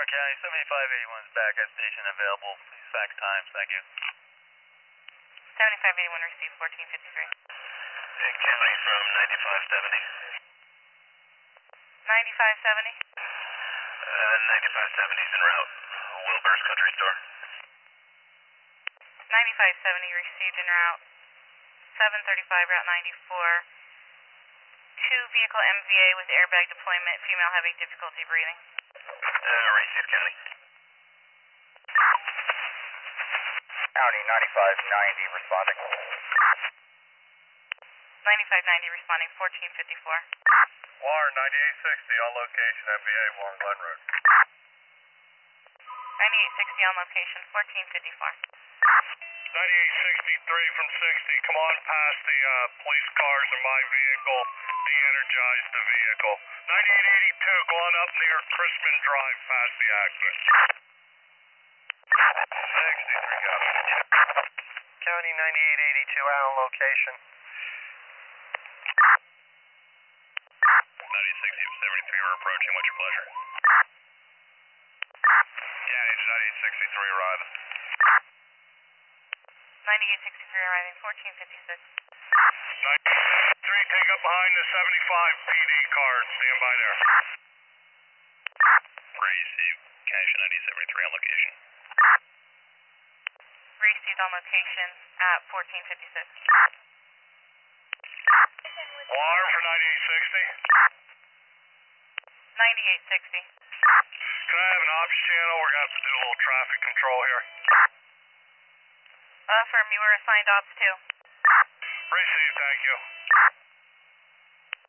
County, 7581's back at station available. Please fax times, thank you. 7581 received, 1453. Nick County from 9570. 9570? 9570's en route. Wilbur's Country Store. 9570 received en route. 735 Route 94. 2-vehicle MVA with airbag deployment, female having difficulty breathing. Received County. County 9590 responding. 9590 responding, 1454. WAR 9860 on location, MVA, Warren Glen Road. 9860 on location, 1454. 9863 from 60, come on past the police cars in my vehicle, de-energize the vehicle. 9882, go on up near Chrisman Drive past the accident. 63, got it. County 9882 out on location. 9860 we're approaching, what's your pleasure? County 9863 arriving. 9863 arriving, 1456. 93, take up behind the 75 PD car, stand by there. Received, County 9873 on location. Received on location at 1456. WAR for 9860. 9860. Can I have an ops channel? We're going to have to do a little traffic control here. Affirm, you were assigned ops 2. Received, thank you.